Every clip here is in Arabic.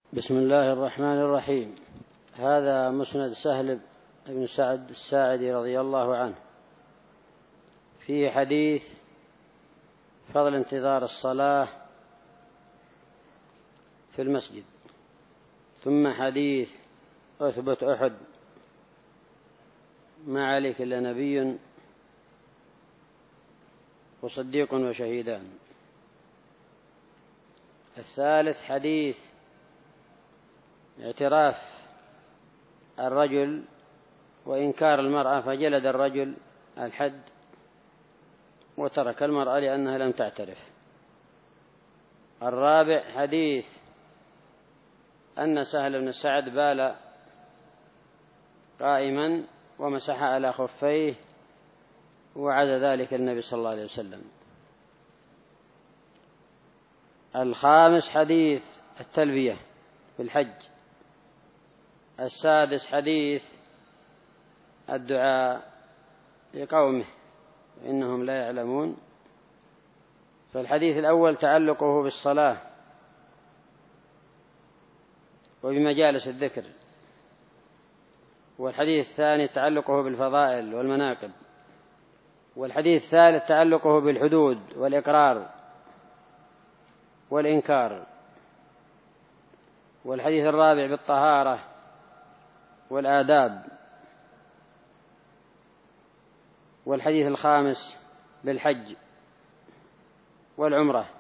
بسم الله الرحمن الرحيم. هذا مسند سهل بن سعد الساعدي رضي الله عنه، فيه حديث فضل انتظار الصلاة في المسجد، ثم حديث أثبت أحد ما عليك إلا نبي وصديق وشهيدان. الثالث حديث اعتراف الرجل وإنكار المرأة فجلد الرجل الحد وترك المرأة لأنها لم تعترف. الرابع حديث أن سهل بن سعد بال قائما ومسح على خفيه وعد ذلك النبي صلى الله عليه وسلم. الخامس حديث التلبية في الحج. السادس حديث الدعاء لقومه إنهم لا يعلمون. فالحديث الأول تعلقه بالصلاة وبمجالس الذكر، والحديث الثاني تعلقه بالفضائل والمناقب، والحديث الثالث تعلقه بالحدود والإقرار والإنكار، والحديث الرابع بالطهارة والآداب، والحديث الخامس بالحج والعمرة،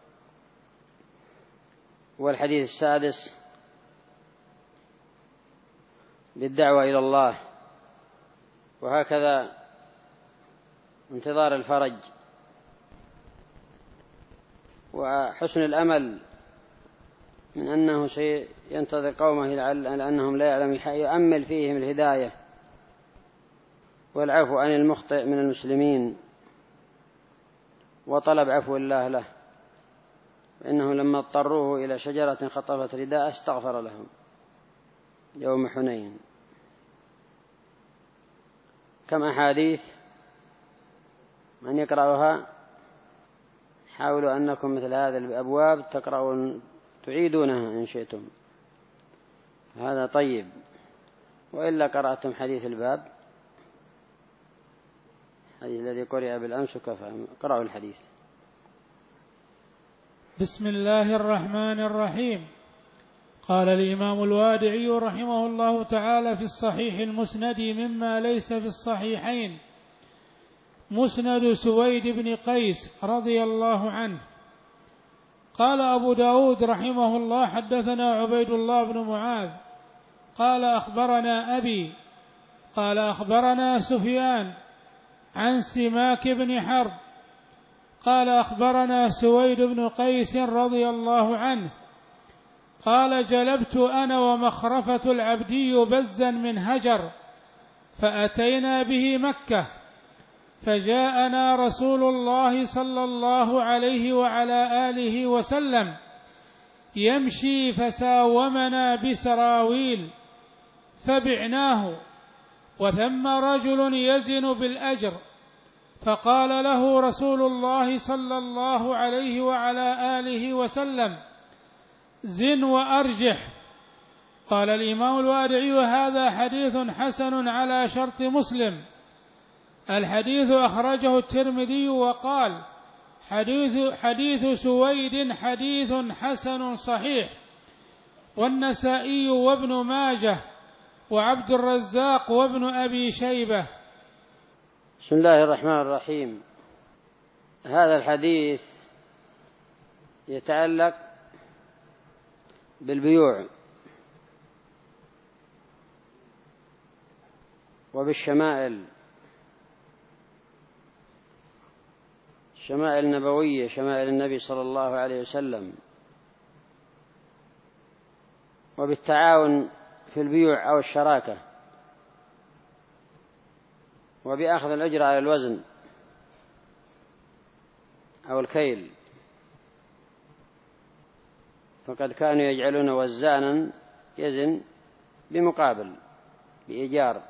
والحديث السادس بالدعوة إلى الله. وهكذا انتظار الفرج وحسن الأمل من أنه سينتظر قومه لأنهم لا يعلمون، يؤمل فيهم الهداية والعفو عن المخطئ من المسلمين وطلب عفو الله له، فإنه لما اضطروه إلى شجرة خطفت رداءه استغفر لهم يوم حنين. كم أحاديث من يقرأها حاولوا أنكم مثل هذه الأبواب تقرأون تعيدونها إن شئتم، هذا طيب، وإلا قرأتم حديث الباب الذي قرأ بالأمس وكفى. قرأوا الحديث. بسم الله الرحمن الرحيم. قال الإمام الوادعي رحمه الله تعالى في الصحيح المسند مما ليس في الصحيحين: مسند سويد بن قيس رضي الله عنه. قال أبو داود رحمه الله: حدثنا عبيد الله بن معاذ قال أخبرنا أبي قال أخبرنا سفيان عن سماك بن حرب قال أخبرنا سويد بن قيس رضي الله عنه قال: جلبت أنا ومخرفة العبدي بزا من هجر فأتينا به مكة، فجاءنا رسول الله صلى الله عليه وعلى آله وسلم يمشي فساومنا بسراويل فبعناه، وثم رجل يزن بالأجر، فقال له رسول الله صلى الله عليه وعلى آله وسلم: زن وأرجح. قال الإمام الوادعي: وهذا حديث حسن على شرط مسلم. الحديث أخرجه الترمذي وقال: حديث سويد حديث حسن صحيح، والنسائي وابن ماجه وعبد الرزاق وابن أبي شيبة. بسم الله الرحمن الرحيم. هذا الحديث يتعلق بالبيوع وبالشمائل، الشمائل النبوية، شمائل النبي صلى الله عليه وسلم، وبالتعاون في البيوع أو الشراكة، وبأخذ الأجر على الوزن أو الكيل، فقد كانوا يجعلون وزانا يزن بمقابل بإيجار.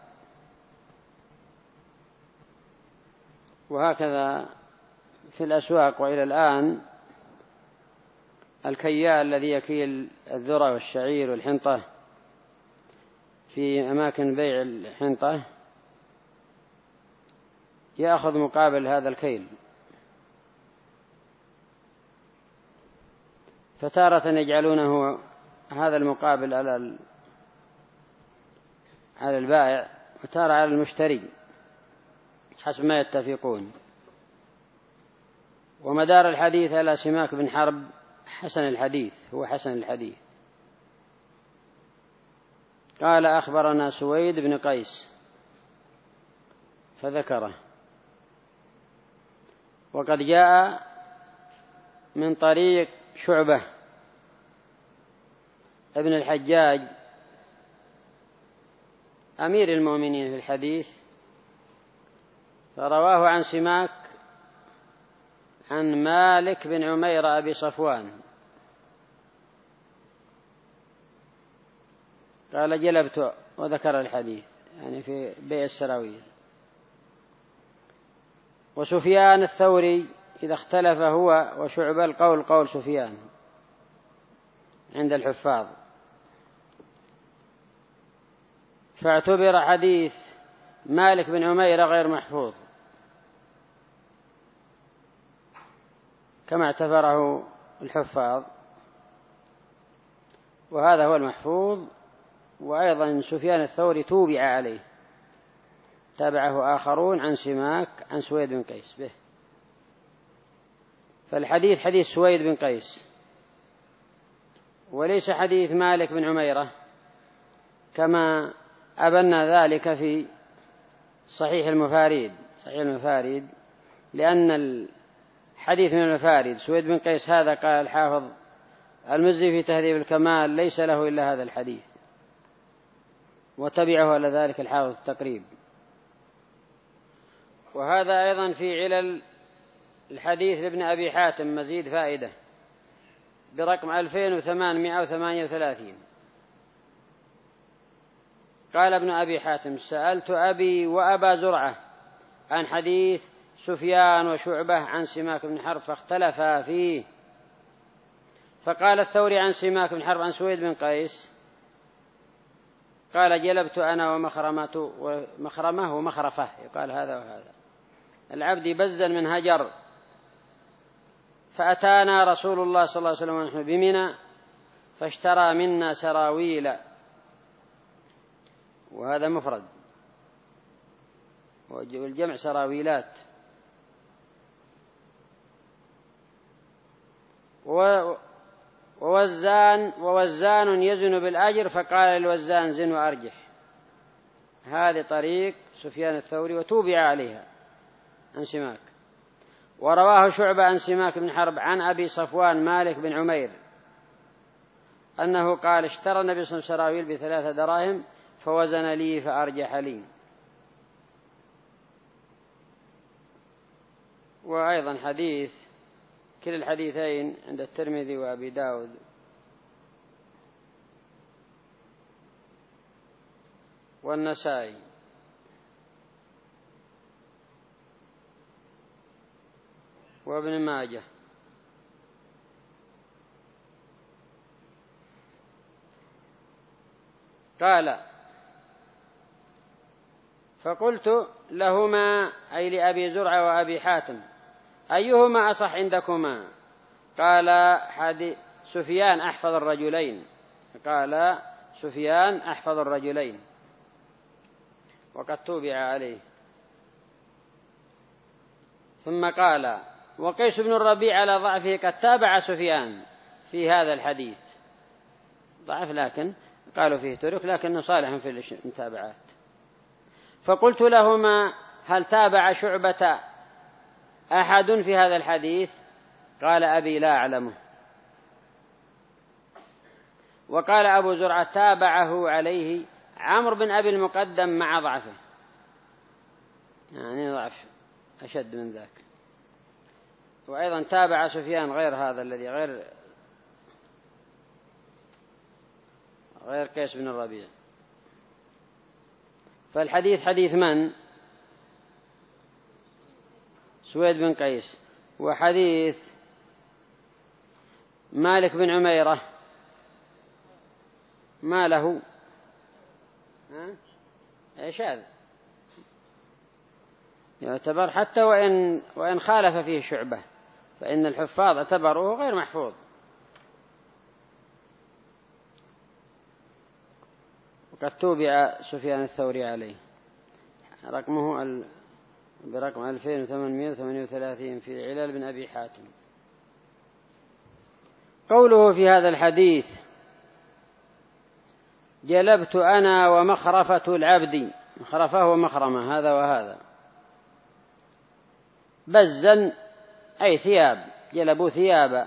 وهكذا في الأسواق، وإلى الآن الكيال الذي يكيل الذرة والشعير والحنطة في أماكن بيع الحنطة يأخذ مقابل هذا الكيل، فتارة يجعلونه هذا المقابل على البائع، وتارة على المشتري حسب ما يتفقون. ومدار الحديث على سماك بن حرب حسن الحديث، هو حسن الحديث. قال أخبرنا سويد بن قيس فذكره، وقد جاء من طريق شعبة ابن الحجاج أمير المؤمنين في الحديث، فرواه عن سماك عن مالك بن عمير أبي صفوان قال جلبت، وذكر الحديث يعني في بيع السراويل. وسفيان الثوري إذا اختلف هو وشعبة القول قول سفيان عند الحفاظ، فاعتبر حديث مالك بن عمير غير محفوظ كما اعتبره الحفاظ، وهذا هو المحفوظ. وأيضا سفيان الثوري توبع عليه، تابعه آخرون عن سماك عن سويد بن قيس به. فالحديث حديث سويد بن قيس وليس حديث مالك بن عميرة كما أبنى ذلك في صحيح المفاريد، لأن الحديث من المفاريد سويد بن قيس هذا قال الحافظ المزي في تهذيب الكمال ليس له إلا هذا الحديث، وتبعه على ذلك الحافظ التقريب. وهذا أيضا في علل الحديث لابن أبي حاتم مزيد فائدة برقم 2838. قال ابن أبي حاتم سألت أبي وأبا زرعة عن حديث سفيان وشعبة عن سماك بن حرب فاختلفا فيه، فقال الثوري عن سماك بن حرب عن سويد بن قيس قال جلبت أنا ومخرمة ومخرفة، يقال هذا وهذا العبد بزا من هجر، فأتانا رسول الله صلى الله عليه وسلم ونحن بمنى فاشترى منا سراويل، وهذا مفرد والجمع سراويلات. ووزان يزن بالأجر، فقال للوزان زن وأرجح. هذه طريق سفيان الثوري وتوبع عليها عن سماك. ورواه شعبة عن سماك بن حرب عن أبي صفوان مالك بن عمير أنه قال اشترى النبي صلى الله عليه وسلم سراويل ب3 دراهم فوزن لي فأرجح لي. وأيضا حديث كلا الحديثين عند الترمذي وأبي داود. والنسائي. وابن ماجه. قال فقلت لهما أي لأبي زرعة وأبي حاتم أيهما أصح عندكما؟ قال سفيان أحفظ الرجلين. قال سفيان أحفظ الرجلين، وقد توبع عليه. ثم قال وقيس بن الربيع على ضعفه قد تابع سفيان في هذا الحديث، ضعف لكن قالوا فيه ترك لكنه صالح في المتابعات. فقلت لهما هل تابع شعبة أحد في هذا الحديث؟ قال أبي لا أعلمه. وقال أبو زرعة تابعه عليه عمرو بن أبي المقدم مع ضعفه، يعني ضعف أشد من ذاك. وأيضا تابع سفيان غير هذا الذي غير قيس بن الربيع. فالحديث حديث من؟ سويد بن قيس. وحديث مالك بن عميرة ما له شاذ، يعتبر حتى وإن خالف فيه شعبة، فإن الحفاظ اعتبروه غير محفوظ. وقد توبع سفيان الثوري عليه، رقمه برقم 2838 في علل بن أبي حاتم. قوله في هذا الحديث: جلبت أنا ومخرفة العبد، مخرفة ومخرمة هذا وهذا، بزا أي ثياب، جلبوا ثيابا.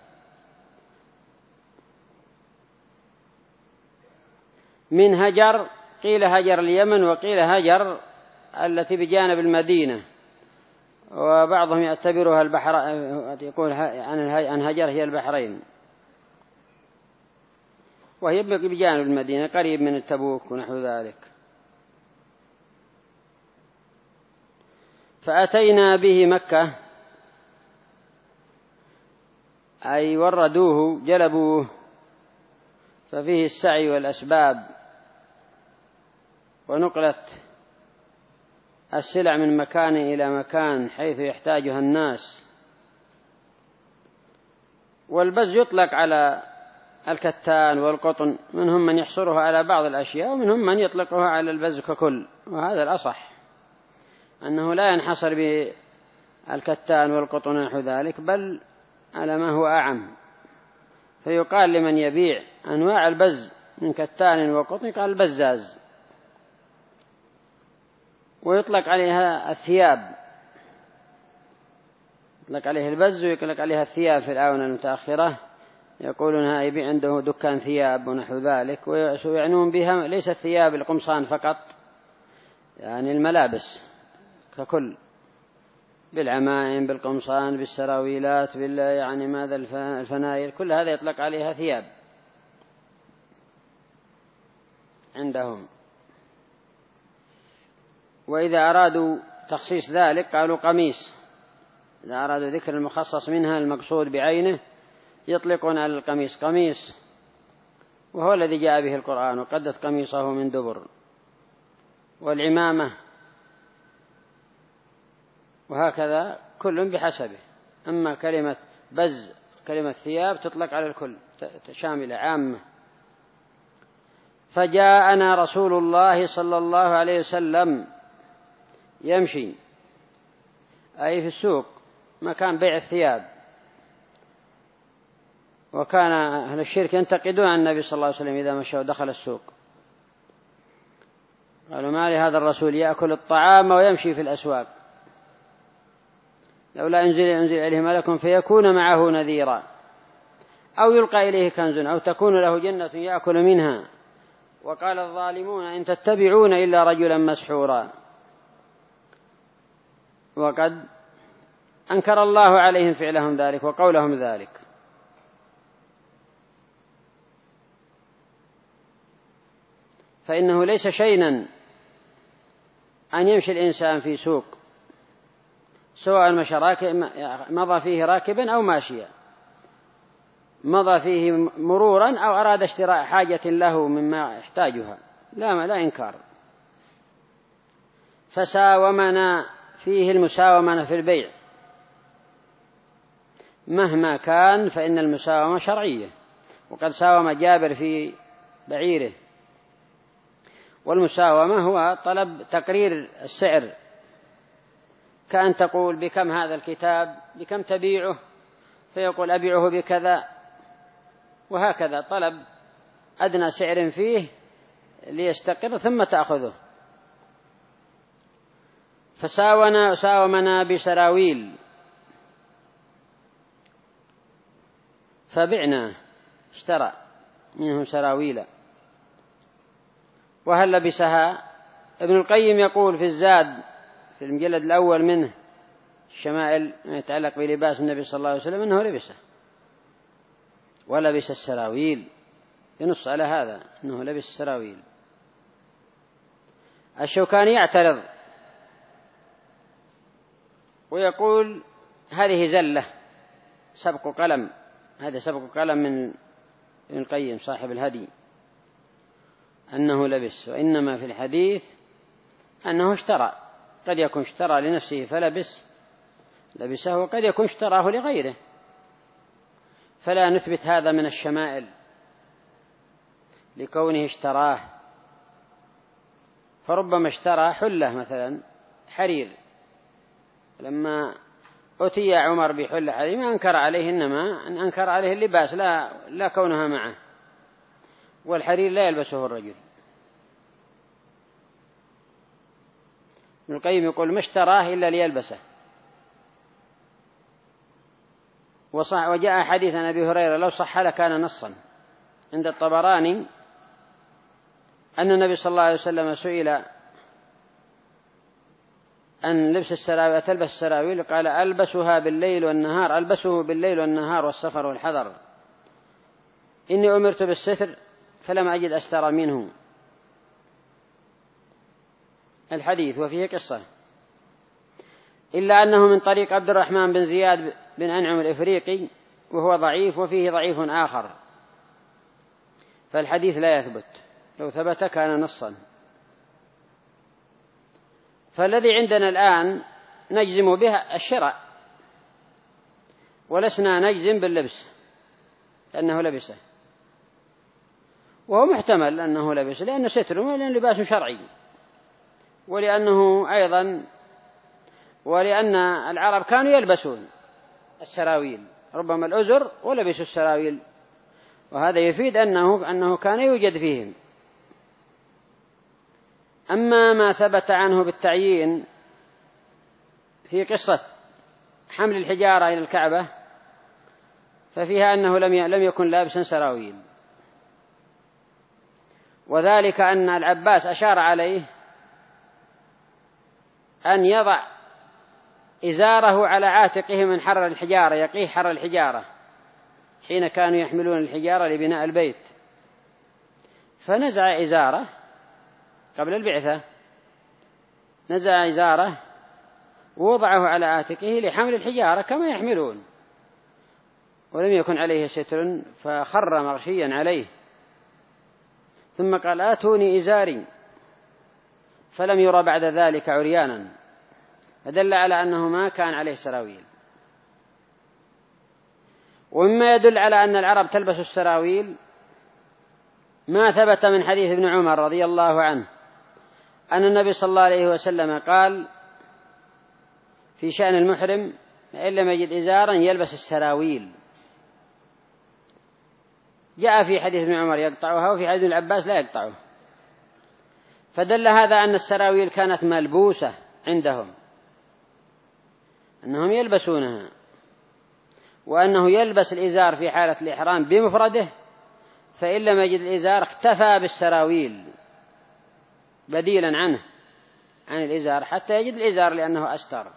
من هجر، قيل هجر اليمن وقيل هجر التي بجانب المدينة، وبعضهم يعتبرها البحر، يقول عن هجر هي البحرين، وهي بجانب المدينة قريب من التبوك ونحو ذلك. فأتينا به مكة، أي وردوه جلبوه، ففيه السعي والأسباب ونقلة السلع من مكان إلى مكان حيث يحتاجها الناس. والبز يطلق على الكتان والقطن، منهم من يحصرها على بعض الأشياء ومنهم من يطلقها على البز ككل، وهذا الأصح أنه لا ينحصر بالكتان والقطن نحو ذلك، بل على ما هو أعم. فيقال لمن يبيع أنواع البز من كتان وقطن قال البزاز. ويطلق عليها الثياب، يطلق عليه البز ويطلق عليها الثياب في الآونة المتأخرة، يقولون يبيع عنده دكان ثياب ونحو ذلك، ويعنون بها ليس الثياب القمصان فقط، يعني الملابس ككل، بالعمائم بالقمصان بالسراويلات يعني ماذا الفنايل، كل هذا يطلق عليها ثياب عندهم. وإذا أرادوا تخصيص ذلك قالوا قميص، إذا أرادوا ذكر المخصص منها المقصود بعينه يطلقون على القميص قميص، وهو الذي جاء به القرآن: وقدت قميصه من دبر. والعمامة، وهكذا كل بحسبه. أما كلمة بز كلمة ثياب تطلق على الكل، شاملة عامة. فجاءنا رسول الله صلى الله عليه وسلم يمشي، أي في السوق مكان بيع الثياب. وكان أهل الشرك ينتقدون عن النبي صلى الله عليه وسلم إذا مشى ودخل السوق، قالوا: ما لهذا الرسول يأكل الطعام ويمشي في الأسواق، لولا أنزل إليه ملك فيكون معه نذيرا، أو يلقى إليه كنز، أو تكون له جنة يأكل منها. وقال الظالمون: إن تتبعون إلا رجلا مسحورا. وقد أنكر الله عليهم فعلهم ذلك وقولهم ذلك. فإنه ليس شيئا أن يمشي الإنسان في سوق، سواء مضى فيه راكبا أو ماشيا، مضى فيه مرورا أو أراد اشتراء حاجة له مما يحتاجها، لا إنكار. فساومنا فيه المساومة في البيع مهما كان، فإن المساومة شرعية. وقد ساوم جابر في بعيره. والمساومة هو طلب تقرير السعر، كأن تقول: بكم هذا الكتاب، بكم تبيعه؟ فيقول: أبيعه بكذا، وهكذا طلب أدنى سعر فيه ليستقر ثم تأخذه. فساومنا بسراويل فبعنا، اشترى منه سراويل. وهل لبسها؟ ابن القيم يقول في الزاد في المجلد الأول منه الشمائل ما يتعلق بلباس النبي صلى الله عليه وسلم أنه لبسه ولبس السراويل، ينص على هذا أنه لبس السراويل. الشوكاني يعترض ويقول: هذه زلة، سبق قلم، هذا سبق كلام من ابن القيم صاحب الهدي أنه لبس، وإنما في الحديث أنه اشترى، قد يكون اشترى لنفسه لبسه، وقد يكون اشتراه لغيره، فلا نثبت هذا من الشمائل لكونه اشتراه. فربما اشترى حلة مثلا حرير، لما أتي عمر بحلة حرير ما أنكر عليه، إنما أن أنكر عليه اللباس لا كونها معه، والحرير لا يلبسه الرجل. ابن القيم يقول ما اشتراه إلا ليلبسه. وجاء حديث عن أبي هريرة لو صح لكان نصا عند الطبراني أن النبي صلى الله عليه وسلم سئل عن لبس السراويل، تلبس السراويل؟ قال ألبسه بالليل والنهار والسفر والحضر، إني أمرت بالستر فلم أجد أستر منه. الحديث وفيه قصة، إلا أنه من طريق عبد الرحمن بن زياد بن أنعم الإفريقي وهو ضعيف، وفيه ضعيف آخر، فالحديث لا يثبت، لو ثبت كان نصا. فالذي عندنا الآن نجزم به الشراء، ولسنا نجزم باللبس لأنه لبسه، وهو محتمل أنه لبسه لأنه ستر، ولأنه لباس شرعي، ولأن العرب كانوا يلبسون السراويل، ربما الأزر ولبسوا السراويل، وهذا يفيد أنه كان يوجد فيهم. أما ما ثبت عنه بالتعيين في قصة حمل الحجارة إلى الكعبة ففيها أنه لم يكن لابسا سراويل، وذلك أن العباس أشار عليه أن يضع إزاره على عاتقه من حر الحجارة، يقيه حر الحجارة حين كانوا يحملون الحجارة لبناء البيت، فنزع إزاره قبل البعثة، نزع إزاره ووضعه على عاتقه لحمل الحجارة كما يحملون، ولم يكن عليه ستر فخر مغشيا عليه، ثم قال آتوني إزاري، فلم يرى بعد ذلك عريانا، فدل على أنه ما كان عليه سراويل. ومما يدل على أن العرب تلبس السراويل ما ثبت من حديث ابن عمر رضي الله عنه أن النبي صلى الله عليه وسلم قال في شأن المحرم إن لم يجد إزارا يلبس السراويل. جاء في حديث ابن عمر يقطعها، وفي حديث العباس لا يقطعه، فدل هذا أن السراويل كانت ملبوسة عندهم، أنهم يلبسونها، وأنه يلبس الإزار في حالة الإحرام بمفرده، فإن لم يجد الإزار اكتفى بالسراويل بديلا عن الإزار حتى يجد الإزار لأنه أستر.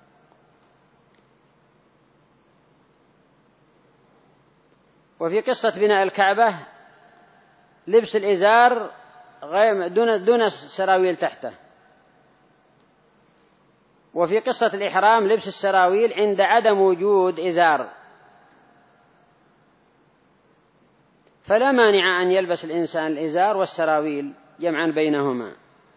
وفي قصة بناء الكعبة لبس الإزار دون السراويل تحته، وفي قصة الإحرام لبس السراويل عند عدم وجود إزار، فلا مانع أن يلبس الإنسان الإزار والسراويل جمعا بينهما،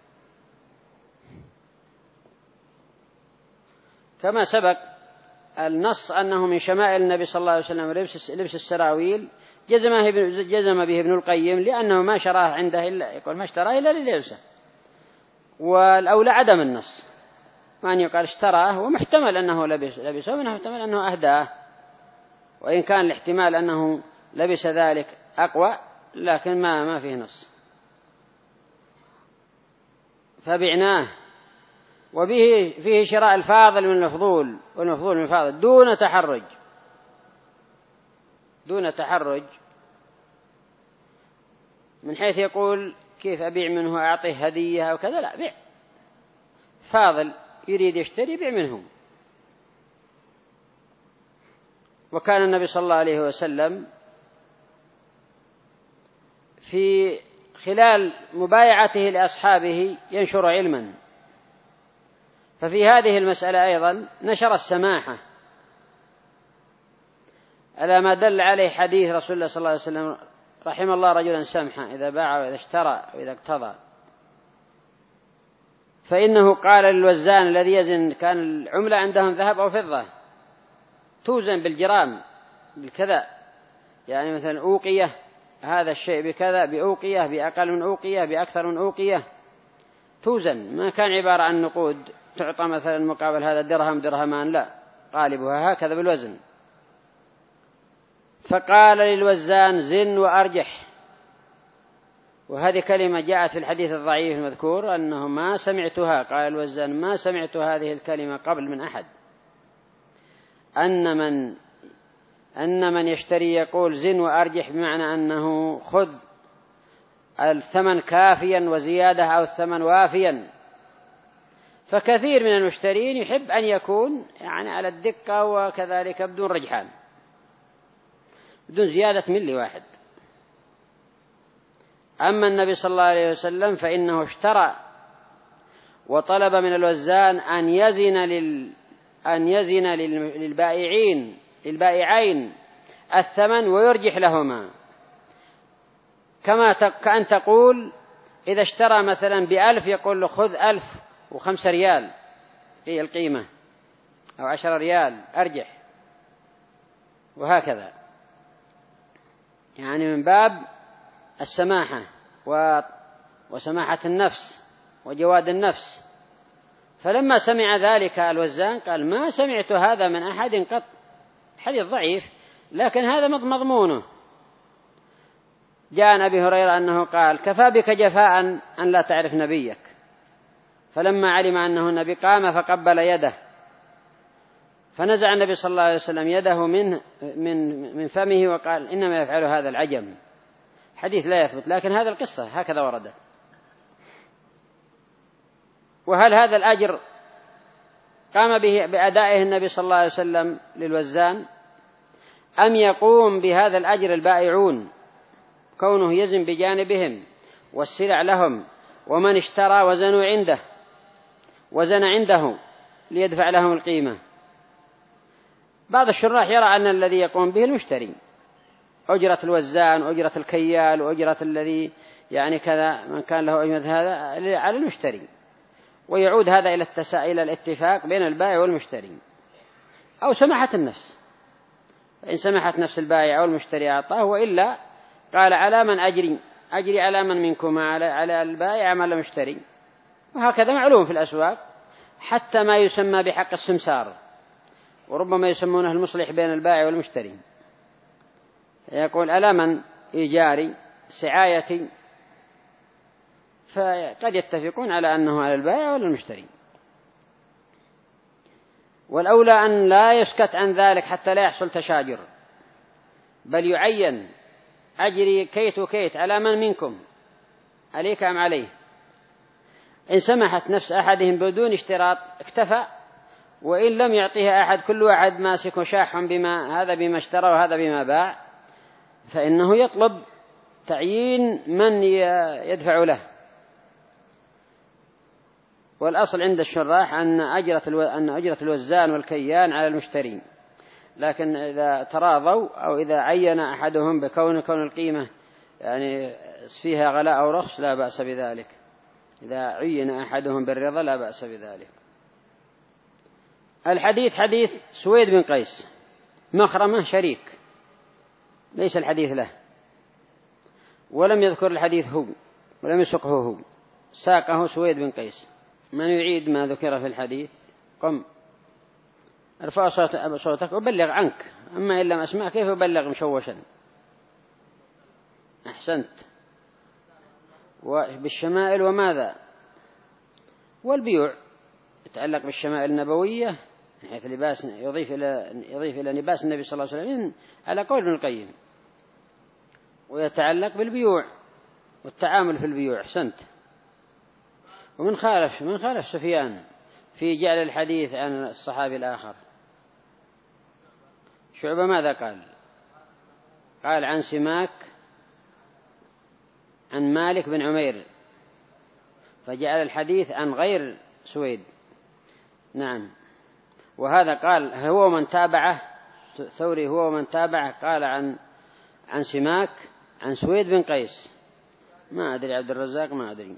كما سبق النص أنه من شمائل النبي صلى الله عليه وسلم لبس السراويل، جزم به ابن القيم لأنه ما شراه عنده إلا يقول ما اشتراه إلا للبسه، والأولى عدم النص، ما أن يقال اشتراه، ومحتمل أنه لبسه، ومحتمل أنه أهداه، وإن كان الاحتمال أنه لبس ذلك أقوى، لكن ما فيه نص. فبعناه، وبه فيه شراء الفاضل من المفضول والمفضول من الفاضل دون تحرج، من حيث يقول كيف أبيع منه أعطيه هدية أو كذا، لا، بيع فاضل يريد يشتري بيع منه. وكان النبي صلى الله عليه وسلم في خلال مبايعته لأصحابه ينشر علما، ففي هذه المسألة أيضا نشر السماحة على ما دل عليه حديث رسول الله صلى الله عليه وسلم: رحم الله رجلا سمحا إذا باع وإذا اشترى وإذا اقتضى. فإنه قال للوزان الذي يزن، كان العملة عندهم ذهب أو فضة توزن بالجرام بالكذا، يعني مثلا أوقية هذا الشيء بكذا، بأوقية، بأقل من أوقية، بأكثر من أوقية، توزن. ما كان عبارة عن نقود تعطى مثلا مقابل هذا درهم درهمان، لا، قالبها هكذا بالوزن. فقال للوزان: زن وأرجح. وهذه كلمة جاءت في الحديث الضعيف المذكور أنه ما سمعتها، قال الوزان: ما سمعت هذه الكلمة قبل من أحد، أن من يشتري يقول زن وأرجح، بمعنى أنه خذ الثمن كافيا وزيادة أو الثمن وافيا. فكثير من المشترين يحب أن يكون يعني على الدقة وكذلك بدون رجحان، بدون زيادة ملي واحد. أما النبي صلى الله عليه وسلم فإنه اشترى وطلب من الوزان أن يزن للبائعين الثمن ويرجح لهما، كأن تقول إذا اشترى مثلا ب1000 يقول له: خذ 1005 ريال هي القيمة، أو 10 ريال أرجح، وهكذا، يعني من باب السماحة وسماحة النفس وجواد النفس. فلما سمع ذلك الوزان قال: ما سمعت هذا من أحد قط. حديث ضعيف لكن هذا مضمونه. جاء عن أبي هريرة أنه قال: كفى بك جفاء أن لا تعرف نبيك. فلما علم أنه النبي قام فقبل يده، فنزع النبي صلى الله عليه وسلم يده من فمه وقال: إنما يفعل هذا العجم. حديث لا يثبت، لكن هذا القصة هكذا وردت. وهل هذا الأجر قام بأدائه النبي صلى الله عليه وسلم للوزان، أم يقوم بهذا الأجر البائعون، كونه يزن بجانبهم والسلع لهم، ومن اشترى وزن عنده ليدفع لهم القيمة؟ بعض الشراح يرى أن الذي يقوم به المشتري، أجرة الوزان وأجرة الكيال وأجرة الذي يعني كذا من كان له أجرة هذا على المشتري، ويعود هذا إلى الاتفاق بين البائع والمشتري، أو سماحة النفس. فإن سمحت نفس البائع أو المشتري أعطاه، وإلا قال: على من أجري على من منكم، على البائع أم على المشتري. وهكذا معلوم في الأسواق، حتى ما يسمى بحق السمسار، وربما يسمونه المصلح بين البائع والمشتري، يقول: على من إيجاري سعايتي، فقد يتفقون على أنه على البائع ولا المشتري. والأولى أن لا يسكت عن ذلك حتى لا يحصل تشاجر، بل يعين: أجري كيت وكيت، على من منكم، عليك أم عليه. إن سمحت نفس أحدهم بدون اشتراط اكتفى، وإن لم يعطيه أحد، كل واحد ماسك شاح هذا بما اشترى وهذا بما باع، فإنه يطلب تعيين من يدفع له. والأصل عند الشراح أن أجرة الوزان والكيان على المشتري، لكن إذا تراضوا أو إذا عين أحدهم كون القيمة يعني فيها غلاء أو رخص لا بأس بذلك. إذا عين أحدهم بالرضا لا بأس بذلك. الحديث حديث سويد بن قيس، مخرمة شريك، ليس الحديث له، ولم يذكر الحديث هو، ولم يسقه هو، ساقه سويد بن قيس. من يعيد ما ذكر في الحديث؟ قم ارفع صوتك وبلغ عنك، أما إن لم أسمع كيف أبلغ مشوشا؟ أحسنت. وبالشمائل وماذا؟ والبيوع يتعلق بالشمائل النبوية من حيث لباس، يضيف إلى لباس النبي صلى الله عليه وسلم على قول ابن القيم، ويتعلق بالبيوع والتعامل في البيوع. أحسنت. ومن خالف سفيان في جعل الحديث عن الصحابي الآخر؟ شعبة ماذا قال عن سماك عن مالك بن عمير، فجعل الحديث عن غير سويد. نعم. وهذا قال هو من تابعه الثوري هو ومن تابعه قال عن سماك عن سويد بن قيس. ما أدري عبد الرزاق ما أدري.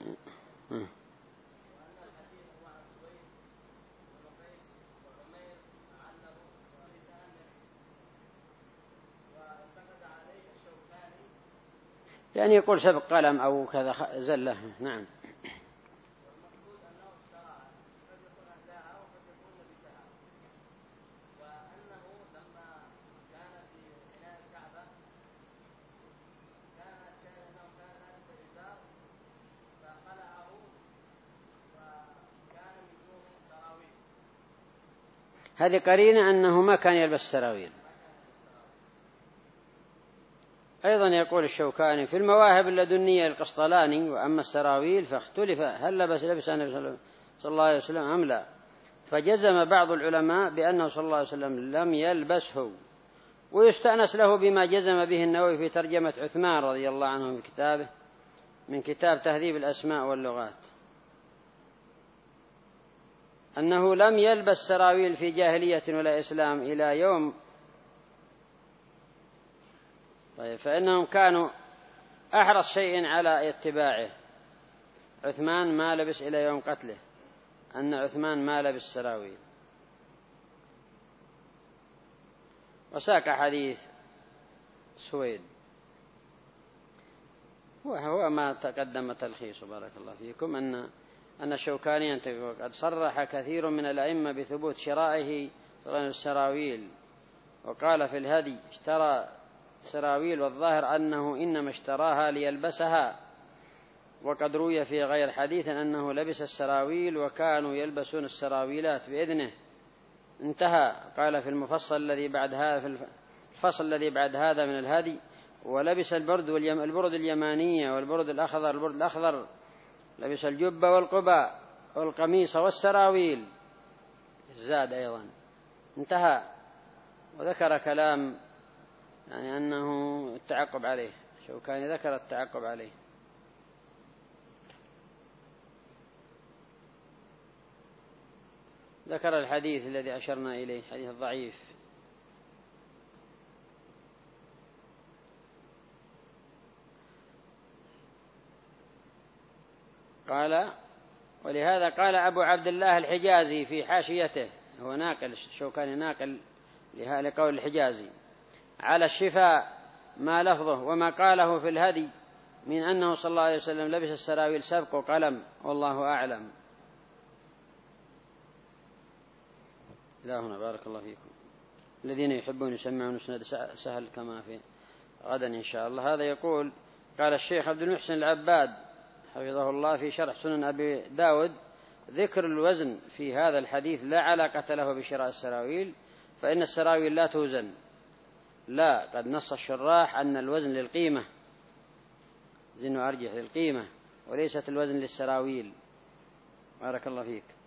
يعني يقول سبق قلم أو كذا زلة. نعم. هذه قرينة أنه ما كان يلبس سراويل. أيضا يقول الشوكاني في المواهب اللدنية القسطلاني: وأما السراويل فاختلف هل لبس النبي صلى الله عليه وسلم أم لا، فجزم بعض العلماء بأنه صلى الله عليه وسلم لم يلبسه. ويستأنس له بما جزم به النووي في ترجمة عثمان رضي الله عنه من كتاب تهذيب الأسماء واللغات، أنه لم يلبس سراويل في جاهلية ولا إسلام إلى يوم. طيب، فإنهم كانوا أحرص شيء على اتباعه. عثمان ما لبس إلى يوم قتله، أن عثمان ما لبس سراويل. وساق حديث سويد وهو ما تقدم تلخيص بارك الله فيكم أن الشوكاني قد صرح كثير من الأئمة بثبوت شرائه السراويل، وقال في الهدي: اشترى سراويل، والظاهر أنه إنما اشتراها ليلبسها. وقد روي في غير حديث أنه لبس السراويل وكانوا يلبسون السراويلات بإذنه. انتهى. قال في الفصل الذي بعد هذا من الهدي: ولبس البرد اليمانية والبرد الأخضر، لبس الجبة والقباء والقميص والسراويل الزاد أيضا. انتهى. وذكر كلام يعني أنه التعقب عليه، شوكاني ذكر التعقب عليه. ذكر الحديث الذي أشرنا إليه، حديث الضعيف. قال: ولهذا قال أبو عبد الله الحجازي في حاشيته، هو ناقل، شوكاني ناقل لقول الحجازي: على الشفاء ما لفظه وما قاله في الهدي من أنه صلى الله عليه وسلم لبس السراويل سبق وقلم، والله أعلم. إلى هنا بارك الله فيكم. الذين يحبون يسمعون مسند سهل كما في غدا إن شاء الله. هذا يقول: قال الشيخ عبد المحسن العباد حفظه الله في شرح سنن أبي داود: ذكر الوزن في هذا الحديث لا علاقة له بشراء السراويل، فإن السراويل لا توزن. لا، قد نص الشراح أن الوزن للقيمة، زن أرجح للقيمة، وليست الوزن للسراويل. بارك الله فيك.